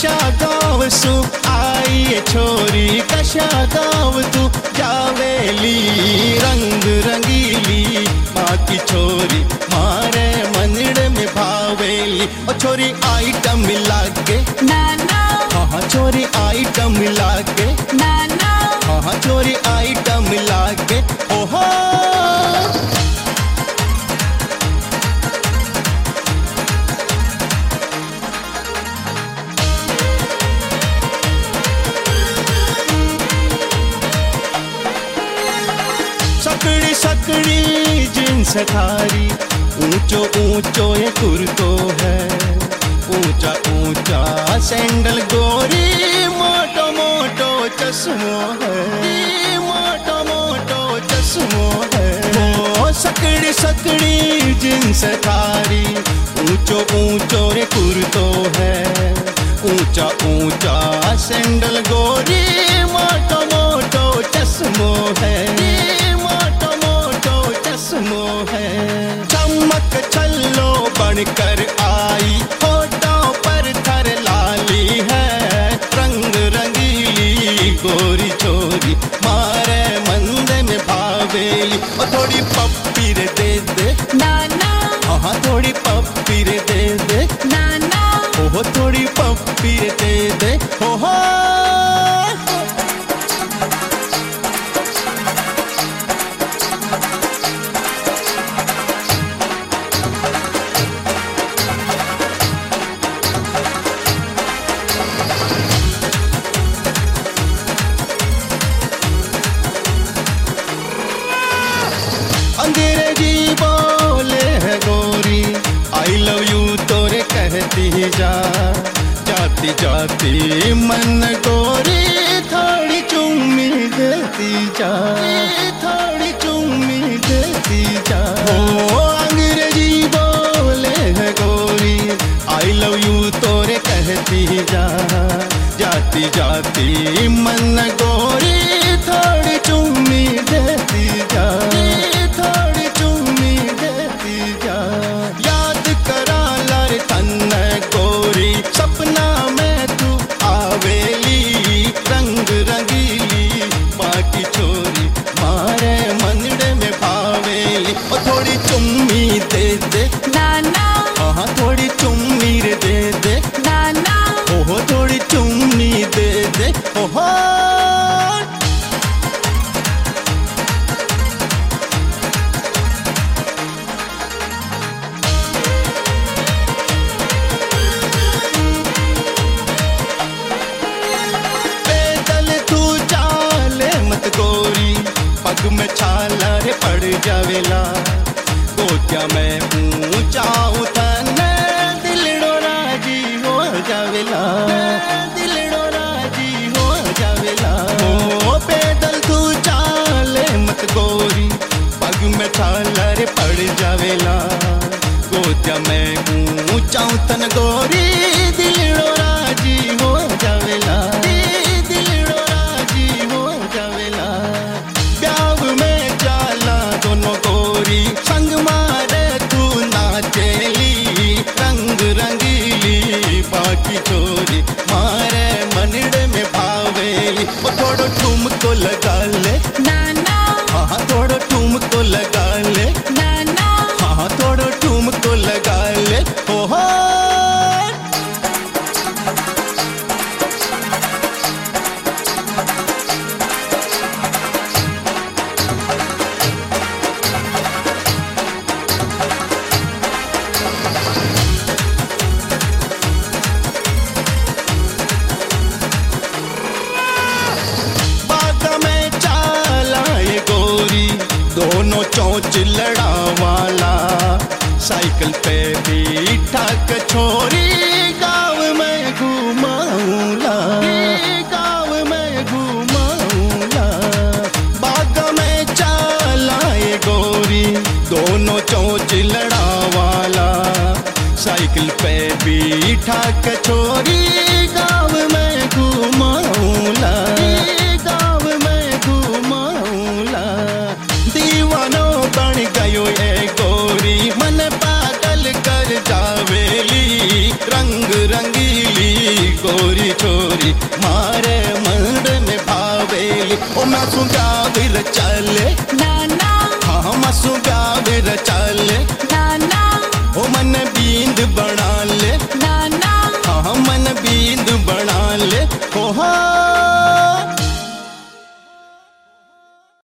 कशा गाव सु आई छोरी कशा गाव तू जावेली रंग रंगीली माँ की छोरी मारे मनड़ में भावेली। ओ छोरी आइटम लागे नाना हाँ छोरी आइटम लागे नाना हाँ छोरी आइटम लागे ओहो। सकड़ी सकड़ी जींस थारी ऊंचो ऊंचो ये कुर्तो है ऊंचा ऊंचा सैंडल गोरी मोटो मोटो चश्मो है मोटो मोटो चश्मो है। ओ सकड़ी सकड़ी जींस थारी ऊंचो ऊंचो ये कुर्तो है ऊंचा ऊंचा सैंडल गोरी मोटो मोटो चश्मो है है। चमक छल्लो बनकर आई होठों पर थर लाली है रंग रंगीली गोरी छोरी मारे मंदे में भावेली। और थोड़ी पप्पी रे दे दे नाना हाँ थोड़ी पप्पी रे दे दे नाना ओहो थोड़ी पप्पी रे दे दे ओहो। अंग्रेजी बोले है गोरी आई लव यू तोरे कहती जा जाती जाती मन गोरी थोड़ी चुम्मी देती जा थोड़ी चुम्मी देती जा। ओ अंग्रेजी बोले है गोरी आई लव यू तोरे कहती जा जाती जाती मन गोरी थोड़ी चुम्मी देती जा थोड़ी चुम्मी देती जा। याद करा लर तन गोरी सपना में तू आवेली रंग रंगीली बाकी छोरी मारे मनड़े में भावेली। और थोड़ी चुम्मी दे दे नाना हाँ थोड़ी चुम्मी रे दे दे नाना ओहो थोड़ी चुम्मी दे दे ओहो। पग में छाला रे पड़ जावेला गोत्या में ऊंचा उतने दिलड़ो राजी हो जावेला दिलड़ो राजी हो जावेला। ओ पैदल तू चाले मत गोरी पग में छाला रे पड़ जावेला गोत्या में ऊंचा उतन गोरी दिलड़ो राजी हो जावेला दिलड़ो राजी हो जावेला। ब्याव में जाला दोनों गोरी संग मारे तू नाचेली रंग रंगीली बाकी छोरी मारे मनड़े में भावेली। वो थोड़ो ठुमको लगा ले नाना हाँ थोड़ो ठुमको लगा ले नाना हाँ थोड़ो ठुमको लगा ले ओहो। दोनों चोंच लड़ा वाला साइकिल पे बैठा के छोरी गाँव में घुमाऊंला गाँव में घुमाऊंला। बाग में चला ये गोरी दोनों चोंच लड़ा वाला साइकिल पे बैठा के छोरी गाँव में घुमाऊंला गाँव में घुमाऊंला। दीवानो बन गयो ये गोरी मन पागल कर जावेली रंग रंगीली गोरी छोरी मारे मन में भावेली ओ मैं सुगाविर चले नाना हाँ मैं सुगाविर चले नाना ओ मन बींद